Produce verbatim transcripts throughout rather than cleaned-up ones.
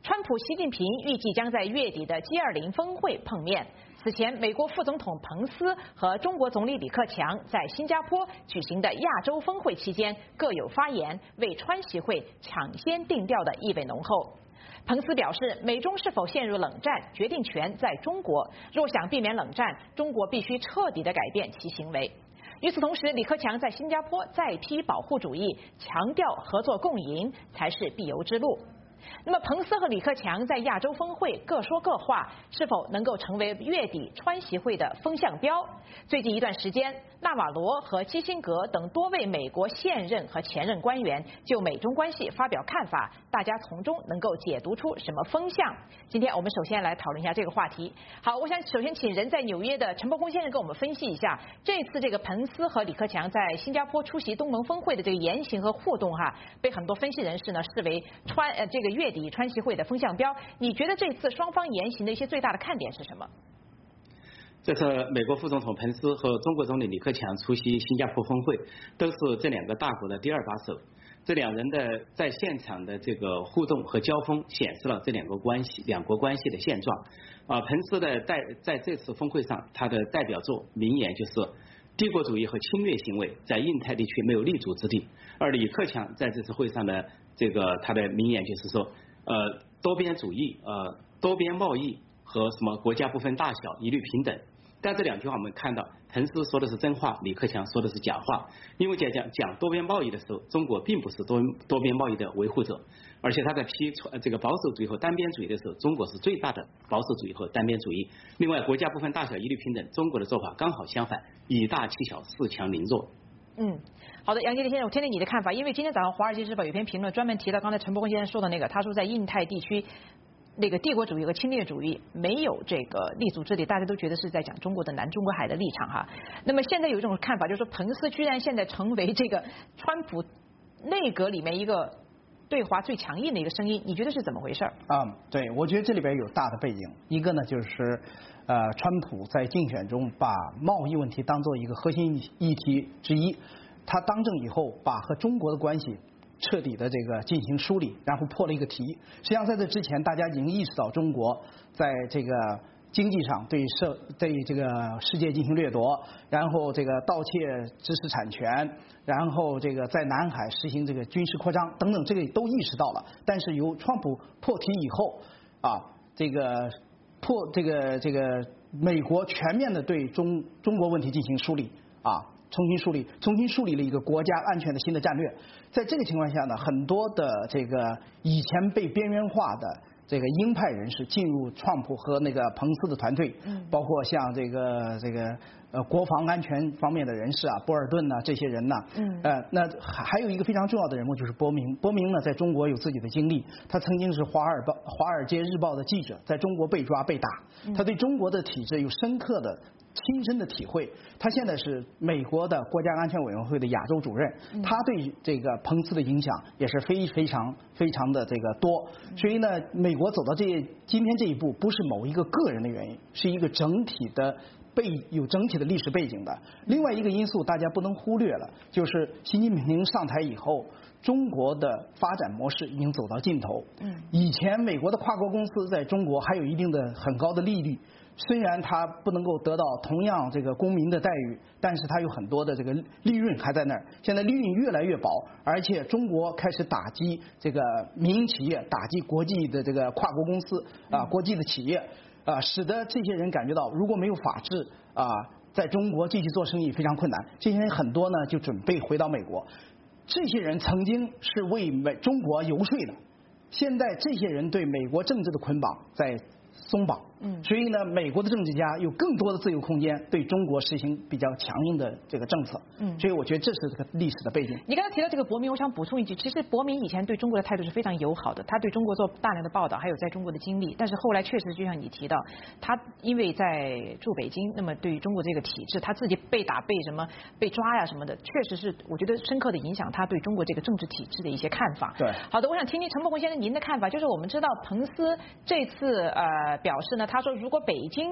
川普、习近平预计将在月底的 G 二十 峰会碰面。此前，美国副总统彭斯和中国总理李克强在新加坡举行的亚洲峰会期间各有发言，为川习会抢先定调的意味浓厚。彭斯表示，美中是否陷入冷战，决定权在中国。若想避免冷战，中国必须彻底地改变其行为。与此同时，李克强在新加坡再批保护主义，强调合作共赢才是必由之路。那么，彭斯和李克强在亚洲峰会各说各话，是否能够成为月底川习会的风向标？最近一段时间，纳瓦罗和基辛格等多位美国现任和前任官员就美中关系发表看法，大家从中能够解读出什么风向？今天我们首先来讨论一下这个话题。好，我想首先请人在纽约的陈伯公先生给我们分析一下这次这个彭斯和李克强在新加坡出席东盟峰会的这个言行和互动哈，被很多分析人士呢视为川呃这个月底川习会的风向标。你觉得这次双方言行的一些最大的看点是什么？ 这次美国副总统彭斯和中国总理李克强出席新加坡峰会，都是这两个大国的第二把手。这两人的在现场的这个互动和交锋，显示了这两个关系、两国关系的现状。啊，彭斯的代在这次峰会上，他的代表作名言就是“帝国主义和侵略行为在印太地区没有立足之地”。而李克强在这次会上的这个他的名言就是说，呃，多边主义、呃，多边贸易和什么国家不分大小，一律平等。但这两句话我们看到，彭斯说的是真话，李克强说的是假话。因为讲讲讲多边贸易的时候，中国并不是多多边贸易的维护者，而且他在批这个保守主义和单边主义的时候，中国是最大的保守主义和单边主义。另外，国家不分大小，一律平等，中国的做法刚好相反，以大欺小，恃强凌弱。 嗯，好的，杨杰利先生，我听听你的看法。因为今天早上《华尔街日报》有篇评论专门提到刚才陈伯公先生说的那个，他说在印太地区，那个帝国主义和侵略主义没有这个立足之地，大家都觉得是在讲中国的南中国海的立场哈。那么现在有一种看法，就是说彭斯居然现在成为这个川普内阁里面一个对华最强硬的一个声音，你觉得是怎么回事？ 啊、嗯，对，我觉得这里边有大的背景，一个呢就是呃，川普在竞选中把贸易问题当做一个核心议题之一，他当政以后把和中国的关系彻底的这个进行梳理，然后破了一个题。实际上在这之前，大家已经意识到中国在这个经济上对社对这个世界进行掠夺，然后这个盗窃知识产权，然后这个在南海实行这个军事扩张等等，这个都意识到了。但是由川普破题以后啊，这个破这个这个美国全面的对中中国问题进行梳理啊。重新梳理，重新梳理了一个国家安全的新的战略。在这个情况下呢，很多的这个以前被边缘化的这个鹰派人士进入川普和那个彭斯的团队，包括像这个这个呃国防安全方面的人士啊，波尔顿呐、啊、这些人呐、啊，呃，那还有一个非常重要的人物就是波明。波明呢，在中国有自己的经历，他曾经是华尔报华尔街日报的记者，在中国被抓被打，他对中国的体制有深刻的亲身的体会。他现在是美国的国家安全委员会的亚洲主任，他对这个彭斯的影响也是非非常非常的这个多。所以呢，美国走到这今天这一步，不是某一个个人的原因，是一个整体的背有整体的历史背景的。另外一个因素大家不能忽略了，就是习近平上台以后，中国的发展模式已经走到尽头。嗯，以前美国的跨国公司在中国还有一定的很高的利率。虽然它不能够得到同样这个公民的待遇，但是它有很多的这个利润还在那儿。现在利润越来越薄，而且中国开始打击这个民营企业，打击国际的这个跨国公司啊，国际的企业啊，使得这些人感觉到如果没有法治啊，在中国继续做生意非常困难。这些人很多呢就准备回到美国。这些人曾经是为美中国游说的，现在这些人对美国政治的捆绑在松绑，嗯，所以呢，美国的政治家有更多的自由空间，对中国实行比较强硬的这个政策，嗯，所以我觉得这是这个历史的背景。 你刚才提到这个伯明，我想补充一句，其实伯明以前对中国的态度是非常友好的，他对中国做大量的报道，还有在中国的经历，但是后来确实就像你提到，他因为在驻北京，那么对于中国这个体制，他自己被打、被什么、被抓呀什么的，确实是我觉得深刻的影响他对中国这个政治体制的一些看法。 对， 好的，我想听听陈伯公先生您的看法，就是我们知道彭斯这次呃表示呢，他说如果北京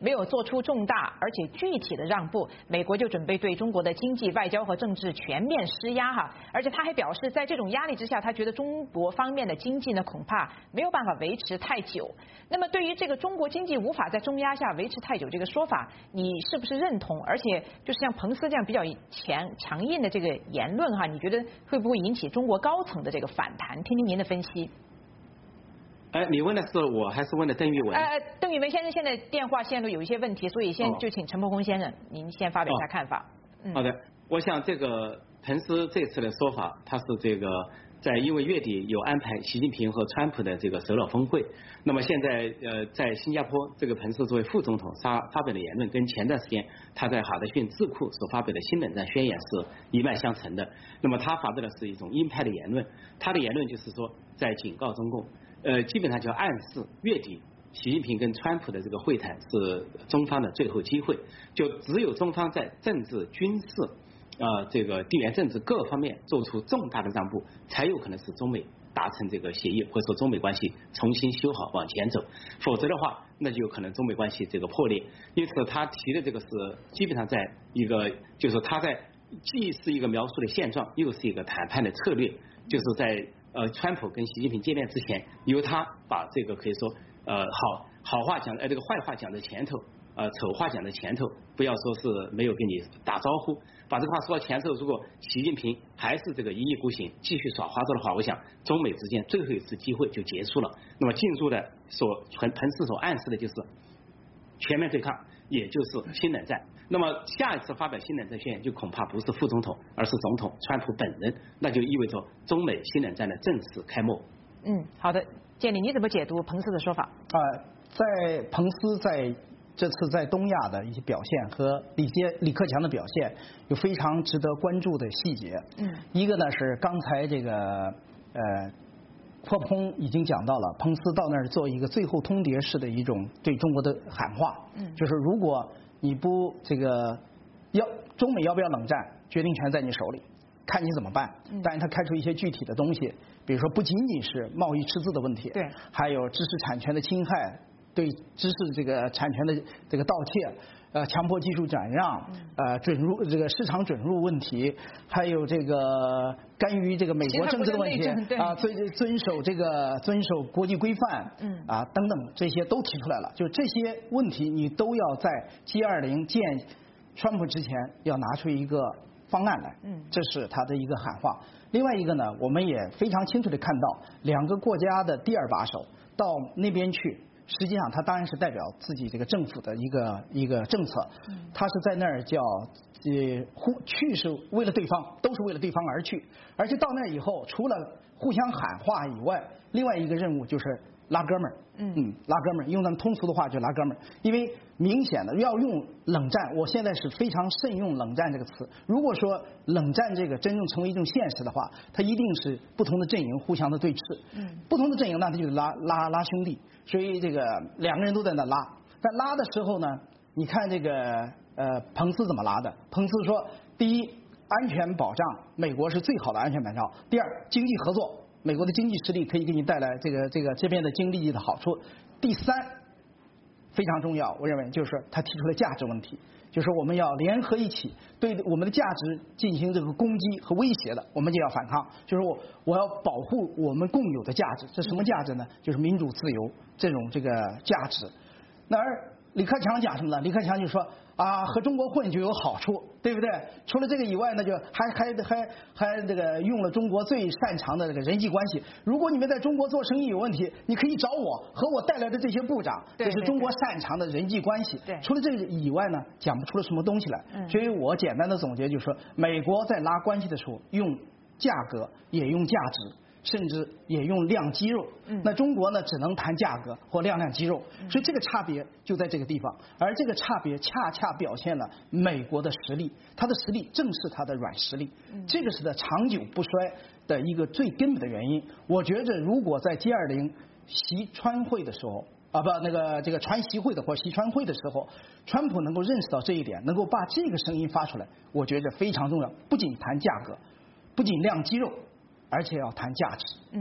没有做出重大而且具体的让步，美国就准备对中国的经济、外交和政治全面施压哈。而且他还表示，在这种压力之下，他觉得中国方面的经济呢恐怕没有办法维持太久。那么对于这个中国经济无法在中压下维持太久这个说法，你是不是认同？而且就是像彭斯这样比较强强硬的这个言论哈，你觉得会不会引起中国高层的这个反弹？听听您的分析。 哎，你问的是我还是问的邓玉文？ 呃，邓玉文先生现在电话线路有一些问题，所以先就请陈伯公先生，您先发表一下看法。 嗯、好的，我想这个彭斯这次的说法，他是这个在因为月底有安排习近平和川普的这个首脑峰会，那么现在呃在新加坡，这个彭斯作为副总统发发表的言论，跟前段时间他在哈德逊智库所发表的新冷战宣言是一脉相承的。那么他发表的是一种鹰派的言论，他的言论就是说在警告中共。呃，基本上就暗示月底习近平跟川普的这个会谈是中方的最后机会，就只有中方在政治、军事、呃这个地缘政治各方面做出重大的让步，才有可能使中美达成这个协议，或者说中美关系重新修好往前走，否则的话，那就有可能中美关系这个破裂。因此，他提的这个是基本上在一个，就是说他在既是一个描述的现状，又是一个谈判的策略，就是在。呃，川普跟习近平见面之前，由他把这个可以说呃好好话讲，呃这个坏话讲在前头，呃丑话讲在前头，不要说是没有跟你打招呼，把这个话说到前头。如果习近平还是这个一意孤行，继续耍花招的话，我想中美之间最后一次机会就结束了。那么进入的所彭彭斯所暗示的就是全面对抗，也就是新冷战。那么下一次发表新冷战宣言，就恐怕不是副总统，而是总统川普本人，那就意味着中美新冷战的正式开幕。 嗯，好的，建立你怎么解读彭斯的说法？ 啊、呃，在彭斯在这次在东亚的一些表现和李杰李克强的表现，有非常值得关注的细节。 嗯， 一个呢是刚才这个呃。霍普已经讲到了，彭斯到那儿做一个最后通牒式的一种对中国的喊话， 嗯， 就是如果你不这个要中美要不要冷战，决定权在你手里，看你怎么办。 嗯， 但是他开出一些具体的东西，比如说不仅仅是贸易赤字的问题， 对， 还有知识产权的侵害，对知识这个产权的这个盗窃。呃，强迫技术转让，呃，准入这个市场准入问题，还有这个干预这个美国政治的问题啊，遵遵守这个遵守国际规范， 嗯啊等等这些都提出来了。就这些问题，你都要在 G 二十 见川普之前要拿出一个方案来， 嗯， 这是他的一个喊话。另外一个呢，我们也非常清楚地看到，两个国家的第二把手到那边去。实际上，他当然是代表自己这个政府的一个一个政策，他是在那儿叫呃互去是为了对方，都是为了对方而去，而且到那儿以后，除了互相喊话以外，另外一个任务就是拉哥们儿， 嗯嗯，拉哥们儿，用咱们通俗的话就拉哥们儿，因为明显的要用冷战，我现在是非常慎用冷战这个词。如果说冷战这个真正成为一种现实的话，它一定是不同的阵营互相的对峙， 嗯， 不同的阵营那他就拉拉拉兄弟。所以这个两个人都在那拉，但拉的时候呢，你看这个呃彭斯怎么拉的？彭斯说，第一，安全保障，美国是最好的安全保障；第二，经济合作，美国的经济实力可以给你带来这个这个这边的经济的好处；第三，非常重要，我认为就是他提出了价值问题。就是我们要联合一起对我们的价值进行这个攻击和威胁的，我们就要反抗。就是我我要保护我们共有的价值，这什么价值呢？就是民主自由这种这个价值。那而李克强讲什么呢？李克强就说啊，和中国混就有好处，对不对？除了这个以外呢，就还还还还这个用了中国最擅长的这个人际关系。如果你们在中国做生意有问题，你可以找我和我带来的这些部长，这是中国擅长的人际关系。 对， 除了这个以外呢，讲不出了什么东西来。 嗯， 所以我简单的总结就是说，美国在拉关系的时候用价格也用价值。甚至也用量肌肉， 嗯， 那中国呢只能谈价格或量量肌肉，所以这个差别就在这个地方，而这个差别恰恰表现了美国的实力，它的实力正是它的软实力， 嗯， 这个是它长久不衰的一个最根本的原因。我觉着如果在 G 二十 习川会的时候啊不那个这个川习会的或习川会的时候，川普能够认识到这一点，能够把这个声音发出来，我觉着非常重要，不仅谈价格，不仅量肌肉。而且要谈价值。 嗯，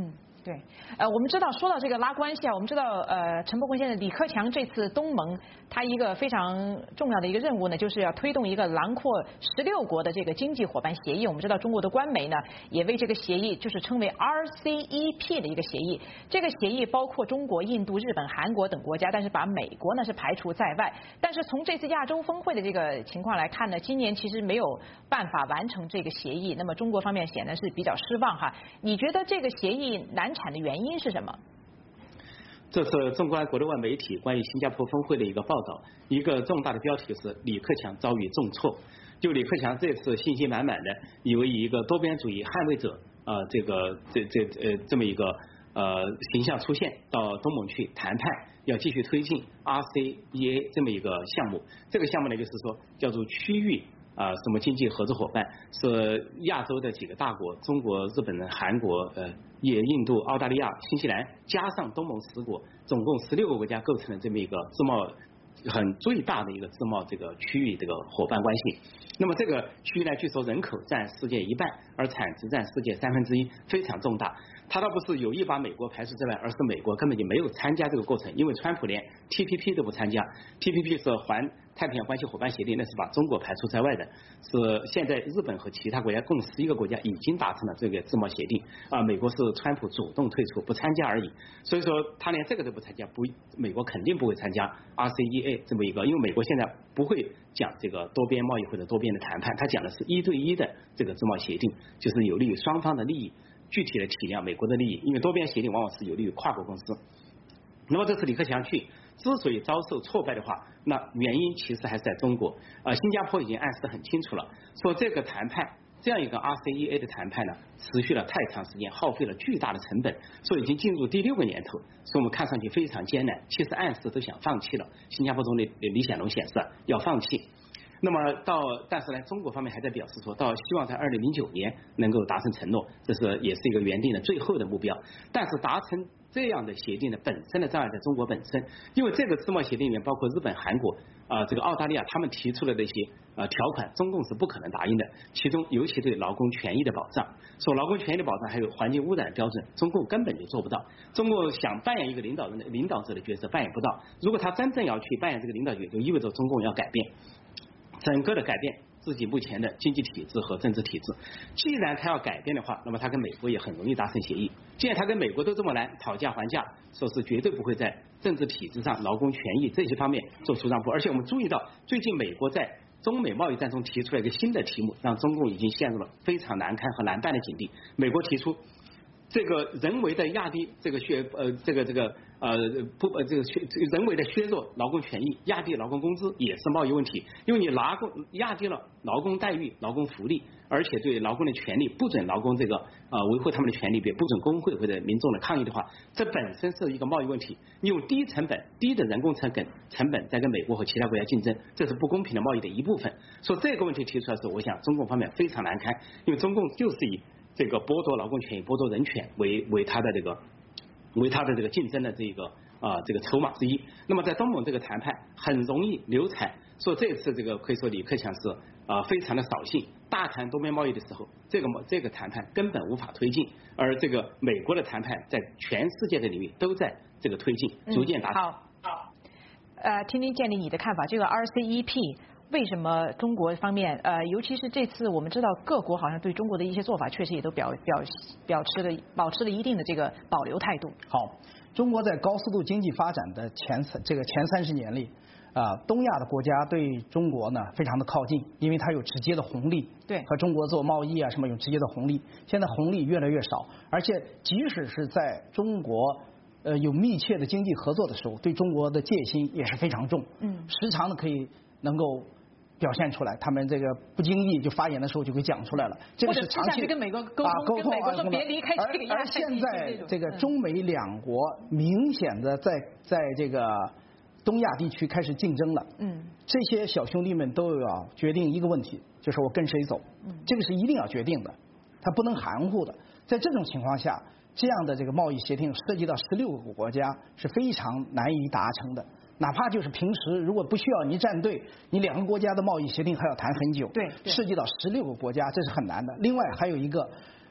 对，呃，我们知道说到这个拉关系啊，我们知道呃，陈伯宏先生，李克强这次东盟，他一个非常重要的一个任务呢，就是要推动一个囊括十六国的这个经济伙伴协议。我们知道中国的官媒呢，也为这个协议就是称为 R C E P 的一个协议。这个协议包括中国、印度、日本、韩国等国家，但是把美国呢是排除在外。但是从这次亚洲峰会的这个情况来看呢，今年其实没有办法完成这个协议，那么中国方面显得是比较失望哈。你觉得这个协议难产的原因是什么？ 这是纵观国内外媒体关于新加坡峰会的一个报道，一个重大的标题是李克强遭遇重挫。就李克强这次信心满满的，以为以一个多边主义捍卫者啊、呃，这个这这呃这么一个呃形象出现到东盟去谈判，要继续推进 R C E A 这么一个项目。这个项目呢，就是说叫做区域。啊、呃，什么经济合作伙伴是亚洲的几个大国，中国、日本、韩国、呃，也印度、澳大利亚、新西兰，加上东盟十国，总共十六个国家构成了这么一个自贸很最大的一个自贸这个区域这个伙伴关系。那么这个区域呢，据说人口占世界一半，而产值占世界三分之一，非常重大。他倒不是有意把美国排除在外，而是美国根本就没有参加这个过程，因为川普连 T P P 都不参加。T P P 是环太平洋关系伙伴协定，那是把中国排除在外的。是现在日本和其他国家共十一个国家已经达成了这个自贸协定啊，美国是川普主动退出不参加而已。所以说他连这个都不参加，不，美国肯定不会参加 R C E A 这么一个，因为美国现在不会讲这个多边贸易或者多边的谈判，他讲的是一对一的这个自贸协定，就是有利于双方的利益。具体的体谅美国的利益，因为多边协定往往是有利于跨国公司。那么这次李克强去之所以遭受挫败的话，那原因其实还是在中国。呃，新加坡已经暗示得很清楚了，说这个谈判这样一个 R C E A 的谈判呢，持续了太长时间，耗费了巨大的成本，说已经进入第六个年头，所以我们看上去非常艰难。其实暗示都想放弃了。新加坡总理李显龙显示要放弃。那么到，但是呢，中国方面还在表示说，到希望在二零零九年能够达成承诺，这是也是一个原定的最后的目标。但是达成这样的协定的本身的障碍在中国本身，因为这个自贸协定里面包括日本、韩国啊、呃，这个澳大利亚，他们提出的那些呃条款，中共是不可能答应的。其中尤其对劳工权益的保障，说劳工权益的保障还有环境污染标准，中共根本就做不到。中共想扮演一个领导人的领导者的角色，扮演不到。如果他真正要去扮演这个领导角色，就意味着中共要改变。整个的改变自己目前的经济体制和政治体制，既然他要改变的话，那么他跟美国也很容易达成协议。既然他跟美国都这么难讨价还价，说是绝对不会在政治体制上、劳工权益这些方面做出让步。而且我们注意到，最近美国在中美贸易战中提出了一个新的题目，让中共已经陷入了非常难堪和难办的境地。美国提出这个人为的压低这个削呃这个这个呃不呃这个削人为的削弱劳工权益，压低劳工工资也是贸易问题，因为你劳工压低了劳工待遇、劳工福利，而且对劳工的权利不准劳工这个呃维护他们的权利，别不准工会或者民众的抗议的话，这本身是一个贸易问题。你用低成本、低的人工成本成本在跟美国和其他国家竞争，这是不公平的贸易的一部分。所以这个问题提出来的时候，我想中共方面非常难堪，因为中共就是以这个剥夺劳工权益、剥夺人权为为他的这个为他的这个竞争的这个啊、呃、这个筹码之一。那么在东盟这个谈判很容易流产，说这次这个可以说李克强是啊、呃、非常的扫兴，大谈多边贸易的时候，这个这个谈判根本无法推进，而这个美国的谈判在全世界的领域都在这个推进，逐渐达成。 嗯、好，呃，听听建立你的看法，这个 R C E P。为什么中国方面呃，尤其是这次我们知道各国好像对中国的一些做法确实也都表表表持了保持了一定的这个保留态度。 好，中国在高速度经济发展的前这个前三十年里，啊、呃，东亚的国家对中国呢非常的靠近，因为它有直接的红利， 对， 和中国做贸易啊什么有直接的红利。现在红利越来越少，而且即使是在中国呃有密切的经济合作的时候，对中国的戒心也是非常重，嗯，时常的可以能够表现出来，他们这个不经意就发言的时候就给讲出来了，这个是长期跟美国沟通， 啊沟通啊，说别离开这个而现在这个中美两国明显的在在这个东亚地区开始竞争了，嗯，这些小兄弟们都要决定一个问题，就是我跟谁走，嗯，这个是一定要决定的，他不能含糊的。在这种情况下，这样的这个贸易协定涉及到十六个国家是非常难以达成的。哪怕就是平时如果不需要你站队，你两个国家的贸易协定还要谈很久。 对， 涉及到十六个国家，这是很难的。另外还有一个，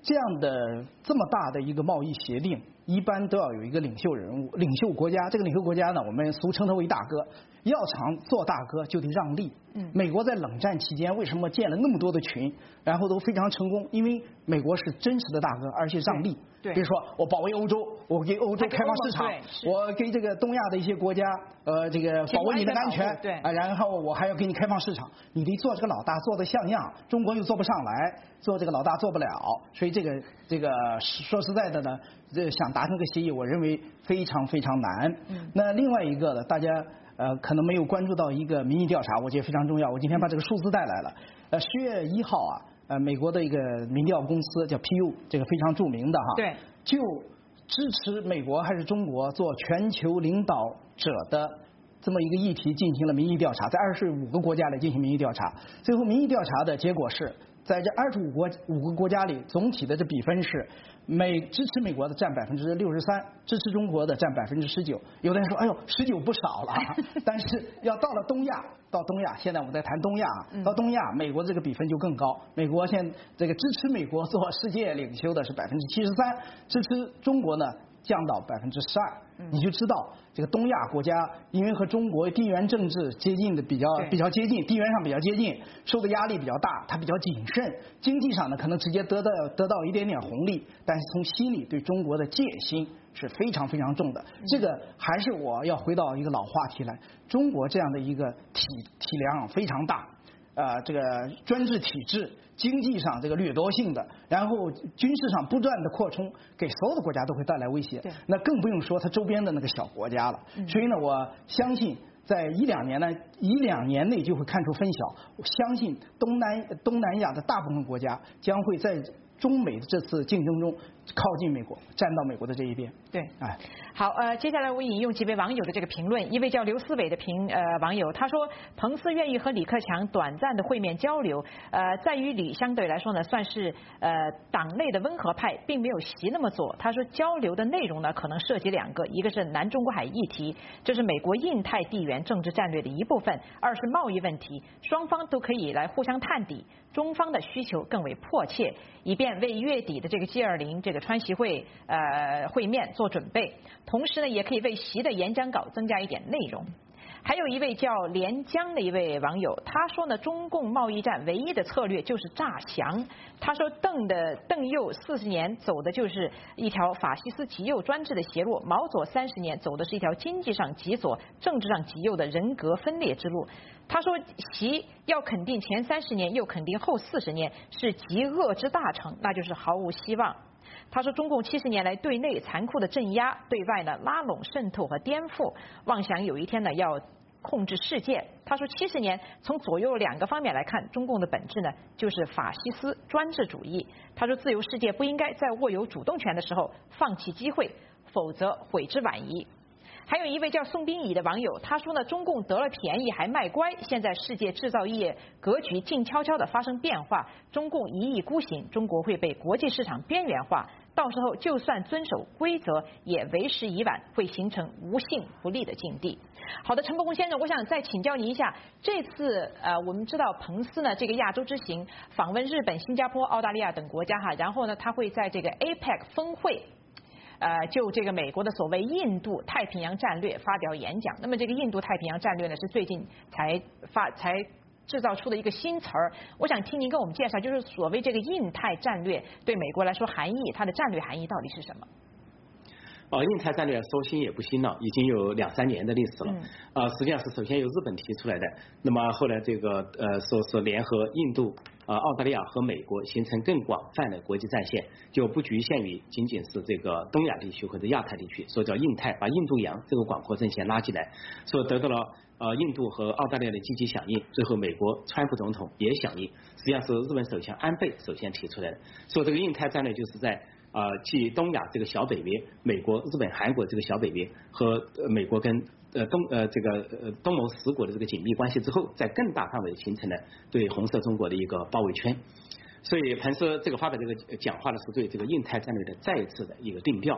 这样的这么大的一个贸易协定，一般都要有一个领袖人物、领袖国家。这个领袖国家呢，我们俗称他为大哥。要想做大哥，就得让利。嗯，美国在冷战期间为什么建了那么多的群，然后都非常成功？因为美国是真实的大哥，而且让利。 对， 比如说我保卫欧洲，我给欧洲开放市场，我给这个东亚的一些国家，呃，这个保卫你的安全。 对啊，然后我还要给你开放市场，你得做这个老大，做得像样。中国又做不上来，做这个老大做不了，所以这个这个说实在的呢，这想达成个协议，我认为非常非常难。嗯，那另外一个呢，大家。呃，可能没有关注到一个民意调查，我觉得非常重要。我今天把这个数字带来了。呃，十月一号啊，呃，美国的一个民调公司叫 P U， 这个非常著名的哈， 对， 就支持美国还是中国做全球领导者的这么一个议题进行了民意调查，在二十五个国家里进行民意调查。最后民意调查的结果是在这二十五国五个国家里，总体的这比分是。美支持美国的占百分之六十三，支持中国的占百分之十九。有的人说，哎呦，十九不少了。但是要到了东亚，到东亚，现在我们在谈东亚啊，到东亚，美国这个比分就更高。美国现这个支持美国做世界领袖的是百分之七十三，支持中国呢降到百分之十二。你就知道这个东亚国家，因为和中国地缘政治接近的比较比较接近，地缘上比较接近，受的压力比较大，它比较谨慎。经济上呢，可能直接得到得到一点点红利，但是从心里对中国的戒心是非常非常重的。这个还是我要回到一个老话题来，中国这样的一个体体量非常大。呃，这个专制体制，经济上这个掠夺性的，然后军事上不断的扩充，给所有的国家都会带来威胁。那更不用说它周边的那个小国家了。嗯、所以呢，我相信在一两年呢，一两年内就会看出分晓。我相信东南东南亚的大部分国家将会在中美的这次竞争中靠近美国，站到美国的这一边。 对， 哎， 好，呃，接下来我引用几位网友的这个评论。一位叫刘思伟的评呃网友，他说，彭斯愿意和李克强短暂的会面交流，呃，在于李相对来说呢，算是呃党内的温和派，并没有习那么做。他说，交流的内容呢，可能涉及两个，一个是南中国海议题，这是美国印太地缘政治战略的一部分；二是贸易问题，双方都可以来互相探底，中方的需求更为迫切，以便为月底的这个 G 二十 这个川习会呃会面做准备，同时呢，也可以为习的演讲稿增加一点内容。还有一位叫连江的一位网友，他说呢，中共贸易战唯一的策略就是诈降。他说邓的邓右四十年走的就是一条法西斯极右专制的邪路，毛左三十年走的是一条经济上极左、政治上极右的人格分裂之路。他说，习要肯定前三十年，又肯定后四十年是极恶之大成，那就是毫无希望。他说，中共七十年来对内残酷的镇压，对外呢拉拢渗透和颠覆，妄想有一天呢要控制世界。他说，七十年从左右两个方面来看，中共的本质呢就是法西斯专制主义。他说，自由世界不应该在握有主动权的时候放弃机会，否则悔之晚矣。还有一位叫宋彬乙的网友，他说呢，中共得了便宜还卖乖，现在世界制造业格局静悄悄地发生变化，中共一意孤行，中国会被国际市场边缘化，到时候就算遵守规则也为时已晚，会形成无信不立的境地。好的，陈伯宏先生，我想再请教您一下，这次呃我们知道彭斯呢这个亚洲之行访问日本、新加坡、澳大利亚等国家哈，然后呢他会在这个 A P E C 峰会。呃，就这个美国的所谓印度太平洋战略发表演讲。那么这个印度太平洋战略呢，是最近才发才制造出的一个新词儿。我想听您跟我们介绍，就是所谓这个印太战略对美国来说含义，它的战略含义到底是什么？ 哦，印太战略说新也不新了，已经有两三年的历史了。嗯、呃，实际上是首先由日本提出来的，那么后来这个呃说是联合印度。呃，澳大利亚和美国形成更广泛的国际战线，就不局限于仅仅是这个东亚地区或者亚太地区，所以叫印太，把印度洋这个广阔阵线拉进来，所以得到了呃印度和澳大利亚的积极响应。最后，美国川普总统也响应，实际上是日本首相安倍首先提出来的。所以这个印太战略就是在呃继东亚这个小北约，美国、日本、韩国这个小北约和呃美国跟呃东呃这个呃东盟十国的这个紧密关系之后，在更大范围形成了对红色中国的一个包围圈。所以彭斯这个发表这个讲话呢，是对这个印太战略的再一次的一个定调。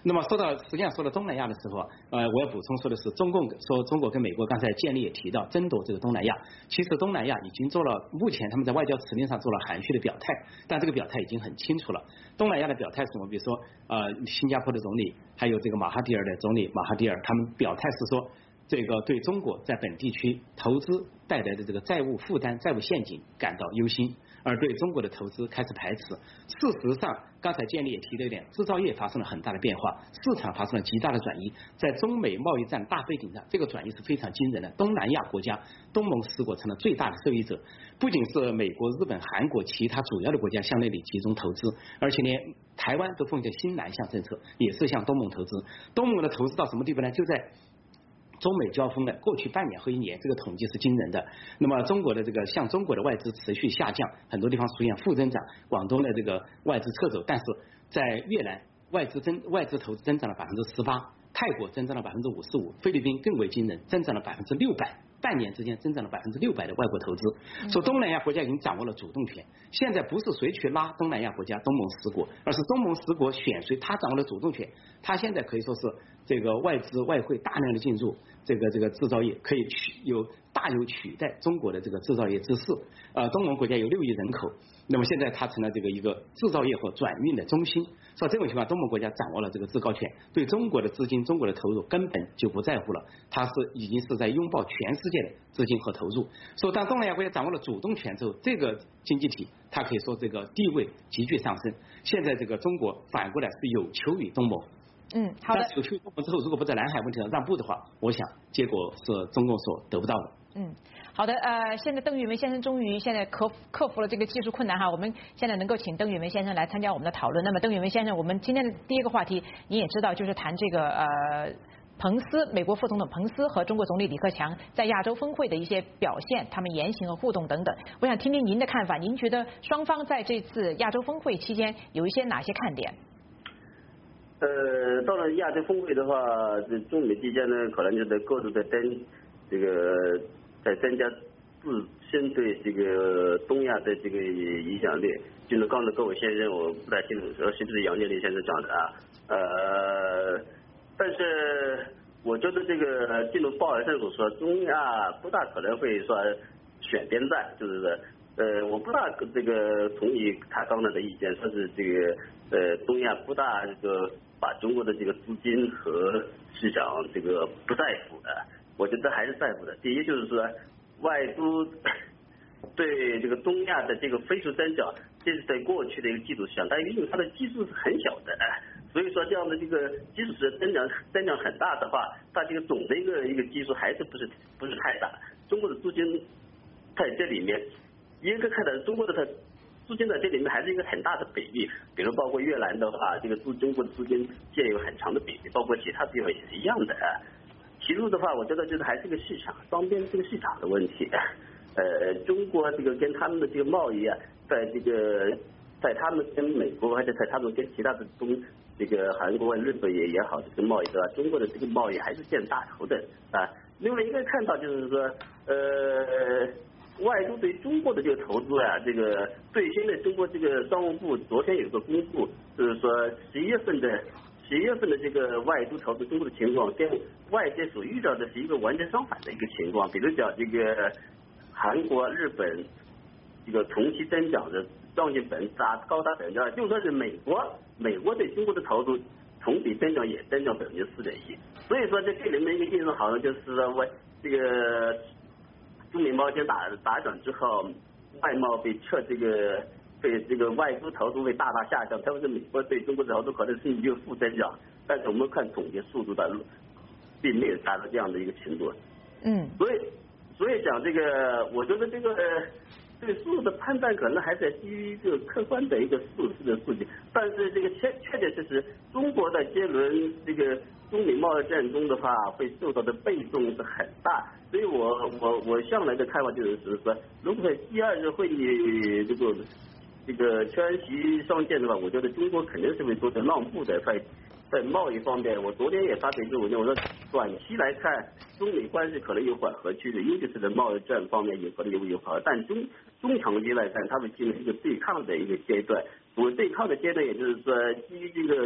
那么说到实际上说到东南亚的时候，呃，我要补充说的是，中共说中国跟美国刚才建立也提到争夺这个东南亚，其实东南亚已经做了，目前他们在外交辞令上做了含蓄的表态，但这个表态已经很清楚了。东南亚的表态是什么？比如说呃，新加坡的总理，还有这个马哈蒂尔的总理马哈蒂尔，他们表态是说，这个对中国在本地区投资带来的这个债务负担、债务陷阱感到忧心，而对中国的投资开始排斥。事实上，刚才建立也提了一点，制造业发生了很大的变化，市场发生了极大的转移。在中美贸易战大背景下，这个转移是非常惊人的。东南亚国家、东盟十国成了最大的受益者，不仅是美国、日本、韩国其他主要的国家向那里集中投资，而且连台湾都奉行新南向政策，也是向东盟投资。东盟的投资到什么地步呢？就在中美交锋的过去半年和一年，这个统计是惊人的。那么中国的这个向中国的外资持续下降，很多地方出现负增长，广东的这个外资撤走，但是在越南外资增外资投资增长了百分之十八，泰国增长了百分之五十五，菲律宾更为惊人，增长了百分之六百。半年之间增长了百分之六百的外国投资，说东南亚国家已经掌握了主动权。现在不是谁去拉东南亚国家、东盟十国，而是东盟十国选谁，他掌握了主动权。他现在可以说是这个外资外汇大量的进入这个这个制造业，可以取有大有取代中国的这个制造业之势。呃，东盟国家有六亿人口，那么现在它成了这个一个制造业和转运的中心。说这种情况，东盟国家掌握了这个制高权，对中国的资金、中国的投入根本就不在乎了，它是已经是在拥抱全世界的资金和投入。所以当东南亚国家掌握了主动权之后，这个经济体它可以说这个地位急剧上升。现在这个中国反过来是有求于东盟。 嗯，好的。 有求于东盟之后，如果不在南海问题上让步的话，我想结果是中共所得不到的。 嗯，好的，呃，现在邓玉文先生终于现在克克服了这个技术困难哈，我们现在能够请邓玉文先生来参加我们的讨论。那么邓玉文先生，我们今天的第一个话题你也知道，就是谈这个呃彭斯，美国副总统彭斯和中国总理李克强在亚洲峰会的一些表现，他们言行和互动等等。我想听听您的看法，您觉得双方在这次亚洲峰会期间有一些哪些看点？ 呃，到了亚洲峰会的话，这中美之间呢，可能就在各自在增这个在增加自身对这个东亚的这个影响力。就是刚才各位先生，我不太清楚说是不是杨建立先生讲的啊？呃，但是我觉得这个正如鲍尔森所说，中亚不大可能会说选边站，就是说。呃，我不大这个同意他刚才的意见，说是这个呃东亚不大这个把中国的这个资金和市场这个不在乎的，我觉得还是在乎的。第一就是说外租对这个东亚的这个飞速增长，这是在过去的一个基础上，但因为它的基数是很小的，所以说这样的这个基础是增长增长很大的话，它这个总的一个一个基数还是不是不是太大。中国的资金在这里面。应该看到中国的它资金在这里面还是一个很大的比例，比如包括越南的话，这个资中国的资金占有很长的比例，包括其他地方也是一样的。其次的话，我觉得就是还是个市场双边这个市场的问题。呃，中国这个跟他们的这个贸易啊，在这个在他们跟美国，或者在他们跟其他的东这个韩国、日本也也好，这个贸易对吧？中国的这个贸易还是占大头的啊。另外一个看到就是说，呃。外租对中国的这个投资啊，这个最新的中国这个商务部昨天有个公布，就是说十一月份的十一月份的这个外租投资中国的情况，跟外界所预料的是一个完全相反的一个情况。比如讲这个韩国、日本这个同期增长的将近百分之达高达百分之二，就算是美国，美国对中国的投资同比增长也增长百分之四点一。所以说这这里面一个印象好像就是说我这个。中美贸易战打打转之后，外贸被撤这个被这个外资投资会大大下降，特别是美国对中国的投资可能是有负增长，但是我们看总结速度的并没有达到这样的一个程度。 嗯， 所以所以讲这个，我觉得这个对数字的判断可能还在基于一个客观的一个数字的数据，但是这个确确确实实，中国在这轮这个中美贸易战中的话，会受到的被动是很大。所以我我我向来的看法就是说，如果第二个会议这个这个川习上线的话，我觉得中国肯定是会做的让步的，在在贸易方面，我昨天也发表一个文章，我说短期来看，中美关系可能有缓和趋势，尤其是在贸易战方面有可能有有缓和，但中中长期来看，它会进入一个对抗的一个阶段。我对抗的阶段，也就是说基于这个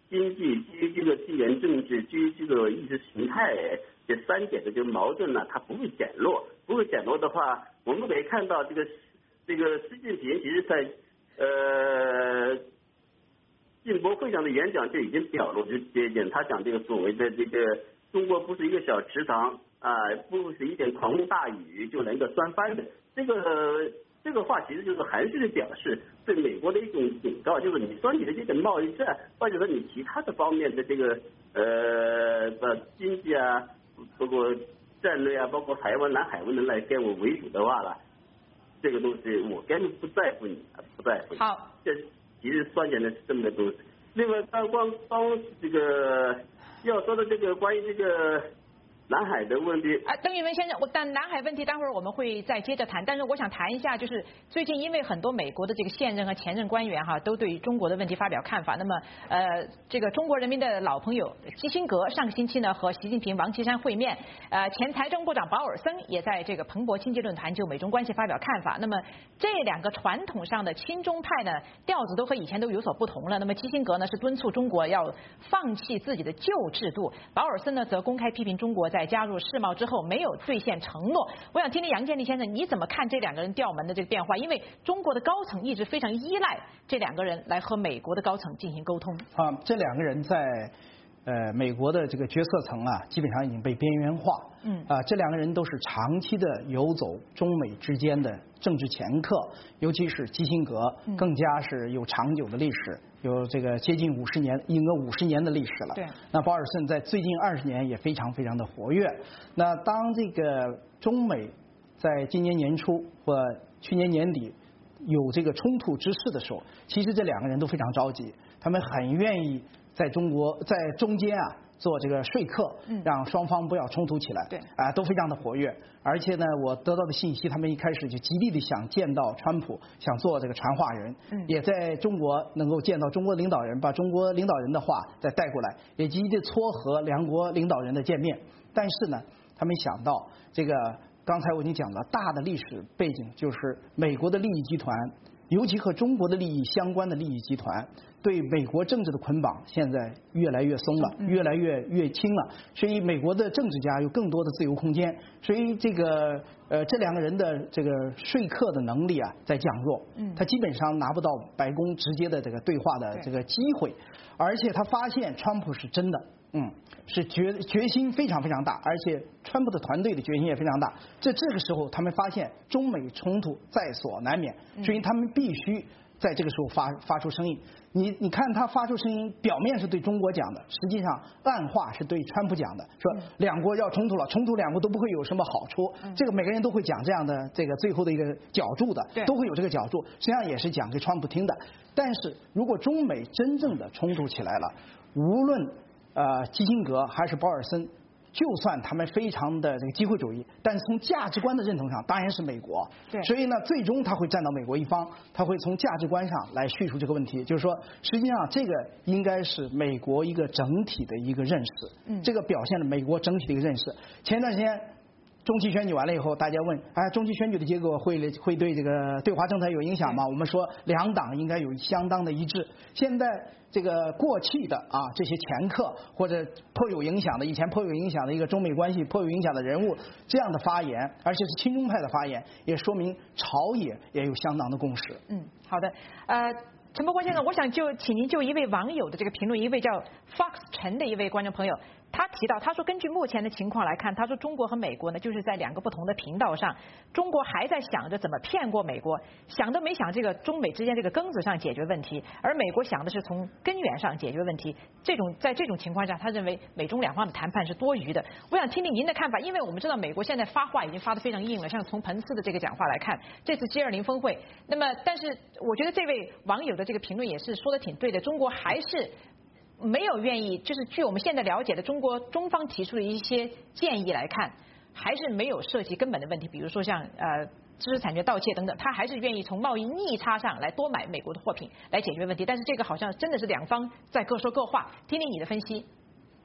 经济、基于这个地缘政治、基于这个意识形态这三点的这个矛盾呢，它不会减弱。不会减弱的话，我们可以看到这个这个习近平其实在呃进博会上的演讲就已经表露这这一点。他讲这个所谓的这个中国不是一个小池塘啊，不是一点狂风大雨就能够翻番的。这个这个话其实就是含蓄的表示对美国的一种警告，就是你说你的这个贸易战，或者说你其他的方面的这个呃呃经济啊，包括战略啊，包括海湾、南海问题来跟我为主的话了，这个东西我根本不在乎你，不在乎你。 好， 这其实关键的是这么个东西。另外，刚光光这个要说的这个关于这个南海的问题啊，邓玉文先生，我但南海问题待会儿我们会再接着谈，但是我想谈一下，就是最近因为很多美国的这个现任和前任官员哈，都对中国的问题发表看法。那么呃，这个中国人民的老朋友基辛格上个星期呢和习近平、王岐山会面，呃，前财政部长保尔森也在这个彭博经济论坛就美中关系发表看法。那么这两个传统上的亲中派呢，调子都和以前都有所不同了。那么基辛格呢是敦促中国要放弃自己的旧制度，保尔森呢则公开批评中国在在加入世贸之后没有兑现承诺。我想听听杨建立先生你怎么看这两个人调门的这个变化？因为中国的高层一直非常依赖这两个人来和美国的高层进行沟通。 啊，这两个人在呃美国的这个决策层啊，基本上已经被边缘化。嗯。啊，这两个人都是长期的游走中美之间的政治掮客，尤其是基辛格，更加是有长久的历史。有这个接近五十年，应该五十年的历史了。 对。 那保尔森在最近二十年也非常非常的活跃。那当这个中美在今年年初或去年年底有这个冲突之势的时候，其实这两个人都非常着急，他们很愿意在中国在中间啊做这个说客，让双方不要冲突起来。 对。 啊，都非常的活跃。而且呢，我得到的信息，他们一开始就极力的想见到川普，想做这个传话人，嗯、也在中国能够见到中国领导人，把中国领导人的话再带过来，也极力的撮合两国领导人的见面。但是呢，他没想到这个刚才我已经讲了，大的历史背景就是美国的利益集团，尤其和中国的利益相关的利益集团，对美国政治的捆绑现在越来越松了，越来越越轻了，所以美国的政治家有更多的自由空间，所以这个呃这两个人的这个说客的能力啊在降弱，嗯，他基本上拿不到白宫直接的这个对话的这个机会，而且他发现川普是真的。嗯，是决决心非常非常大，而且川普的团队的决心也非常大。在这个时候，他们发现中美冲突在所难免，所以他们必须在这个时候发发出声音。你你看他发出声音，表面是对中国讲的，实际上暗话是对川普讲的，说两国要冲突了，冲突两国都不会有什么好处。这个每个人都会讲这样的这个最后的一个角注的，都会有这个角注，实际上也是讲给川普听的。但是如果中美真正的冲突起来了，无论呃，基辛格还是保尔森，就算他们非常的这个机会主义，但是从价值观的认同上，当然是美国。对。所以呢，最终他会站到美国一方，他会从价值观上来叙述这个问题，就是说，实际上这个应该是美国一个整体的一个认识。嗯。这个表现了美国整体的一个认识。前段时间中期选举完了以后，大家问，哎，中期选举的结果会会对这个对华政策有影响吗？我们说两党应该有相当的一致。现在这个过去的啊这些掮客或者颇有影响的，以前颇有影响的一个中美关系颇有影响的人物，这样的发言，而且是亲中派的发言，也说明朝野也有相当的共识。 嗯，好的，呃。陈伯国先生，我想就请您就一位网友的这个评论，一位叫 Fox 陈的一位观众朋友，他提到，他说根据目前的情况来看，他说中国和美国呢就是在两个不同的频道上，中国还在想着怎么骗过美国，想都没想这个中美之间这个根子上解决问题，而美国想的是从根源上解决问题。这种在这种情况下，他认为美中两方的谈判是多余的。我想听听您的看法，因为我们知道美国现在发话已经发得非常硬了，像从彭斯的这个讲话来看，这次 G 二十 峰会，那么但是我觉得这位网友的这个评论也是说的挺对的，中国还是没有愿意，就是据我们现在了解的中国中方提出的一些建议来看，还是没有涉及根本的问题，比如说像呃知识产权盗窃等等，他还是愿意从贸易逆差上来多买美国的货品来解决问题，但是这个好像真的是两方在各说各话，听听你的分析。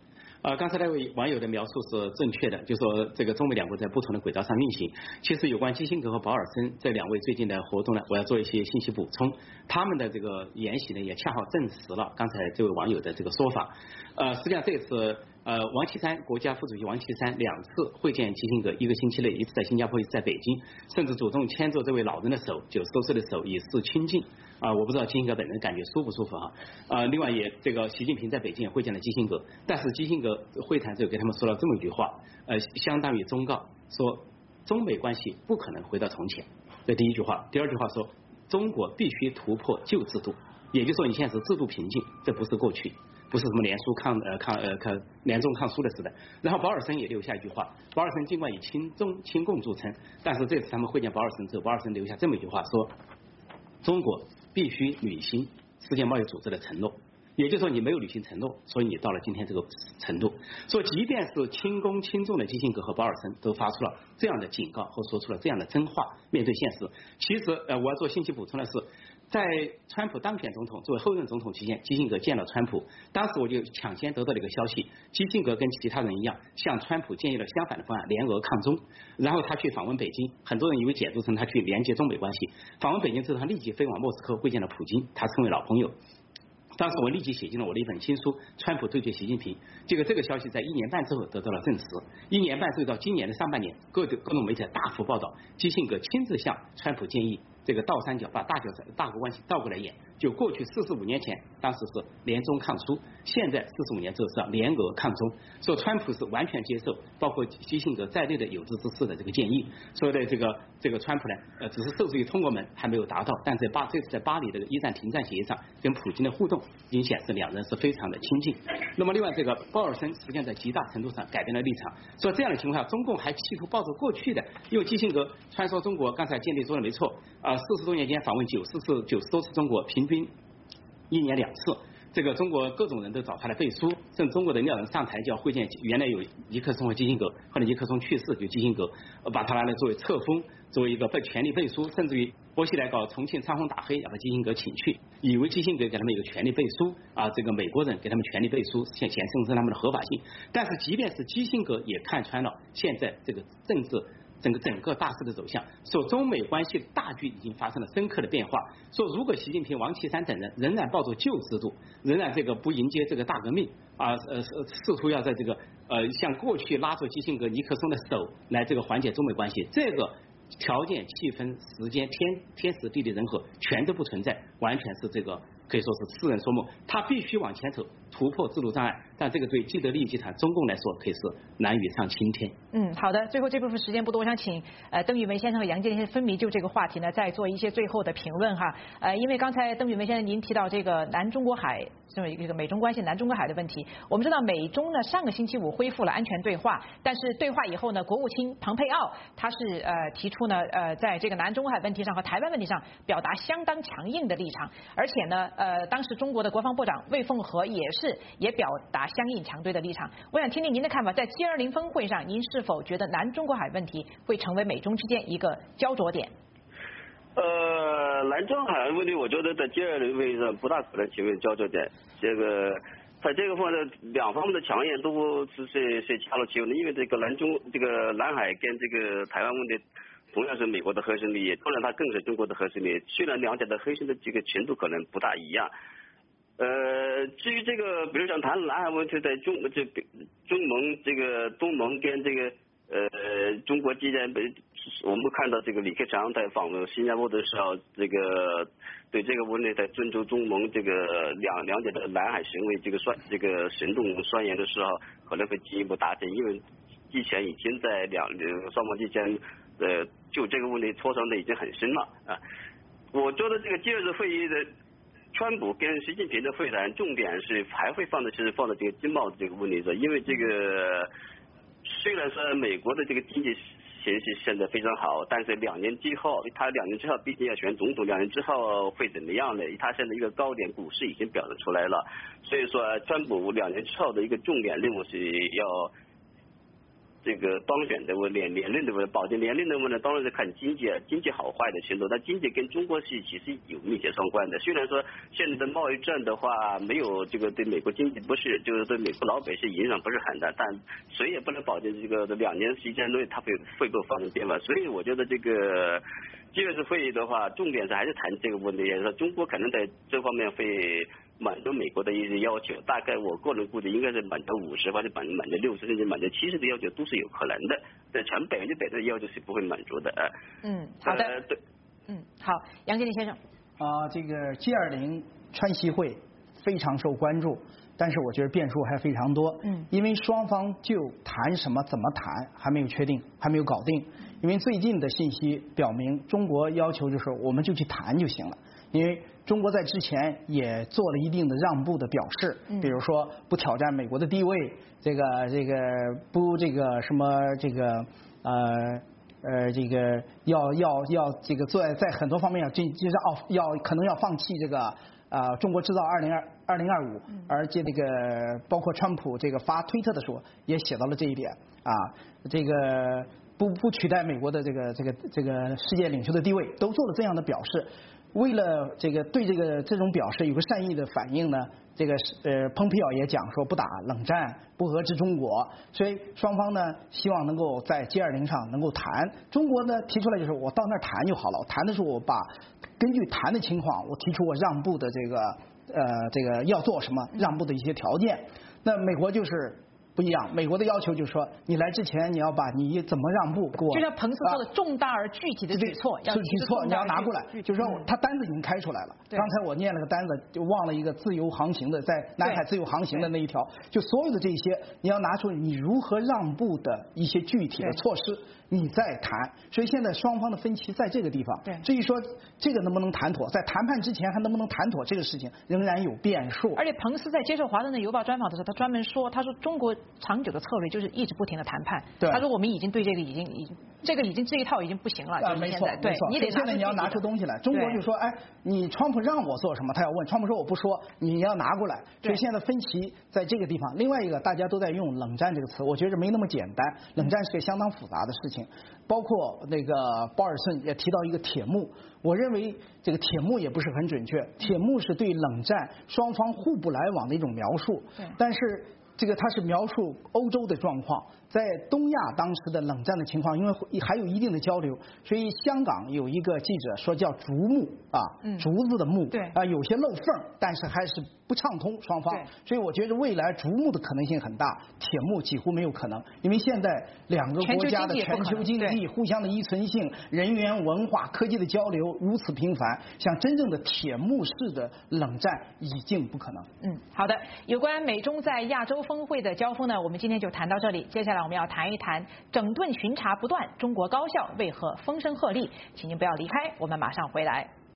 呃，刚才那位网友的描述是正确的，就说这个中美两国在不同的轨道上运行。其实有关基辛格和保尔森这两位最近的活动呢，我要做一些信息补充。他们的这个研习呢，也恰好证实了刚才这位网友的这个说法。呃，实际上这次呃王岐山国家副主席王岐山两次会见基辛格，一个星期内，一次在新加坡，一次在北京，甚至主动牵着这位老人的手，九十多岁的手，以示亲近。啊、呃，我不知道基辛格本人感觉舒不舒服哈。啊、呃，另外也这个习近平在北京也会见了基辛格，但是基辛格会谈时候给他们说了这么一句话，呃，相当于忠告说中美关系不可能回到从前，这第一句话。第二句话说中国必须突破旧制度，也就是说你现在是制度瓶颈，这不是过去，不是什么联苏抗呃抗呃抗联中抗苏的时代。然后保尔森也留下一句话，保尔森尽管以亲中亲共著称，但是这次他们会见保尔森之后，保尔森留下这么一句话说，中国必须履行世界贸易组织的承诺。也就是说你没有履行承诺，所以你到了今天这个程度。所以即便是亲公亲重的基辛格和保尔森都发出了这样的警告或说出了这样的真话，面对现实。其实呃我要做信息补充的是，在川普当选总统作为后任总统期间，基辛格见了川普，当时我就抢先得到了一个消息，基辛格跟其他人一样向川普建议了相反的方案，联俄抗中。然后他去访问北京，很多人以为解读成他去连接中美关系。访问北京之后，他立即飞往莫斯科会见了普京，他称为老朋友。当时我立即写进了我的一本新书《川普对决习近平》，结果这个消息在一年半之后得到了证实。一年半之后到今年的上半年，各各种媒体大幅报道，基辛格亲自向川普建议这个倒三角，把大角大国关系倒过来演。就过去四十五年前，当时是联中抗苏，现在四十五年之后是要联俄抗中。说川普是完全接受包括基辛格在内的有志之士的这个建议。所以的这个这个川普呢，呃，只是受制于通过门还没有达到，但在巴这次在巴黎这个一战停战协议上跟普京的互动，已经显示两人是非常的亲近。那么另外这个鲍尔森实际上在极大程度上改变了立场，所以这样的情况下，中共还企图抱着过去的，因为基辛格穿梭中国，刚才建立说的没错，啊，四十多年间访问九十次九十多次中国，平均一年两次。这个中国各种人都找他来背书，甚至中国的领导人上台就要会见，原来有尼克松和基辛格，后来尼克松去世，就基辛格把他拿来作为册封，作为一个被权力背书，甚至于薄熙来搞重庆煽风打黑，要把基辛格请去，以为基辛格给他们一个权力背书啊，这个美国人给他们权力背书，显显示他们的合法性。但是即便是基辛格也看穿了现在这个政治整个整个大势的走向，说中美关系大局已经发生了深刻的变化。说如果习近平、王岐山等人仍然抱着旧制度，仍然这个不迎接这个大革命啊，呃，试图要在这个呃像过去拉着基辛格、尼克松的手来这个缓解中美关系，这个条件、气氛、时间、天天时地利人和全都不存在，完全是这个可以说是痴人说梦。他必须往前走，突破制度障碍，但这个对既得利益集团中共来说可以是难于上青天。 嗯，好的，最后这部分时间不多，我想请呃邓玉梅先生和杨洁先生分别就这个话题呢再做一些最后的评论哈。呃，因为刚才邓玉梅先生您提到这个南中国海这么一个美中关系南中国海的问题，我们知道美中呢上个星期五恢复了安全对话，但是对话以后呢，国务卿蓬佩奥他是呃提出呢呃在这个南中国海问题上和台湾问题上表达相当强硬的立场，而且呢呃当时中国的国防部长魏凤和也是也表达相应强对的立场。我想听听您的看法，在 G 二十 峰会上您是否觉得南中国海问题会成为美中之间一个焦灼点？ 呃，南中海问题，我觉得在 G 二十 会议上不大可能成为焦灼点。这个在这个方面，两方面的强硬都是是是恰如其分的，因为这个南中这个南海跟这个台湾问题同样是美国的核心利益，当然它更是中国的核心利益。虽然两者的核心的这个程度可能不大一样。呃，至于这个，比如讲谈南海问题，在中这中盟这个东盟跟这个呃中国之间，我们看到这个李克强在访问新加坡的时候，这个对这个问题在尊重中盟这个两两者的南海行为这个宣这个行动宣言的时候，可能会进一步达成，因为之前已经在两双方之间呃就这个问题磋商的已经很深了啊。我觉得这个G 二十会议的川普跟习近平的会谈重点是还会放的，其实放在这个经贸的这个问题上，因为这个虽然说美国的这个经济形势现在非常好，但是两年之后，他两年之后毕竟要选总统，两年之后会怎么样呢？他现在一个高点股市已经表现出来了，所以说川普两年之后的一个重点任务是要这个当选的问连连任的问保证连任的问呢，当然是看经济经济好坏的程度。但经济跟中国是其实有密切相关的。虽然说现在的贸易战的话没有这个对美国经济不是就是对美国老百姓影响不是很大，但谁也不能保证这个两年时间内它会会不会发生变化。所以我觉得这个G 二十会议的话，重点是还是谈这个问题，也就是说中国可能在这方面会满足美国的一些要求，大概我个人估计应该是满足五十或者满满足六十甚至满足七十的要求都是有可能的，这全百分之百的要求是不会满足的啊。 嗯，好的。 呃、对， 嗯，好，杨经理先生。 啊，这个 G 二十 川西会非常受关注，但是我觉得变数还非常多。嗯，因为双方就谈什么怎么谈还没有确定，还没有搞定。因为最近的信息表明，中国要求就是我们就去谈就行了。因为中国在之前也做了一定的让步的表示，比如说不挑战美国的地位，这个这个不这个什么这个呃呃这个要要要这个在在很多方面要进就是哦要可能要放弃这个呃中国制造二零二二零二五，而且这个包括川普这个发推特的时候也写到了这一点啊，这个不不取代美国的这个这个这个世界领袖的地位，都做了这样的表示。为了这个对这个这种表示有个善意的反应呢，这个呃蓬佩奥也讲说不打冷战，不遏制中国，所以双方呢希望能够在 G 二十 上能够谈。中国呢提出来就是我到那儿谈就好了，我谈的时候我把根据谈的情况，我提出我让步的这个呃这个要做什么让步的一些条件。那美国就是不一样，美国的要求就是说，你来之前你要把你怎么让步给我， 就像彭斯说的重大而具体的举措， 要举措你要拿过来，就是说他单子已经开出来了。刚才我念了个单子，就忘了一个自由航行的，在南海自由航行的那一条，就所有的这些你要拿出你如何让步的一些具体的措施，你再谈。所以现在双方的分歧在这个地方。对，至于说这个能不能谈妥，在谈判之前还能不能谈妥这个事情，仍然有变数。 而且彭斯在接受《华盛顿邮报》专访的时候，他专门说，他说中国长久的策略就是一直不停的谈判。对，他说我们已经对这个已经已经这个已经这一套已经不行了。啊， 没错，没错。 你得现在你要拿出东西来。中国就说，哎，你川普让我做什么，他要问，川普说我不说，你要拿过来。所以现在分歧在这个地方。另外一个，大家都在用冷战这个词，我觉得没那么简单。冷战是个相当复杂的事情，包括那个鲍尔森也提到一个铁幕，我认为这个铁幕也不是很准确，铁幕是对冷战双方互不来往的一种描述，但是这个它是描述欧洲的状况，在东亚当时的冷战的情况，因为还有一定的交流，所以香港有一个记者说叫竹幕啊，竹子的幕，对啊，有些漏缝，但是还是不畅通双方，所以我觉得未来竹幕的可能性很大，铁幕几乎没有可能，因为现在两个国家的全球经济互相的依存性、人员、文化、科技的交流如此频繁，像真正的铁幕式的冷战已经不可能。 嗯，好的，有关美中在亚洲峰会的交锋呢，我们今天就谈到这里。接下来我们要谈一谈整顿巡查不断，中国高校为何风声鹤唳？请您不要离开，我们马上回来。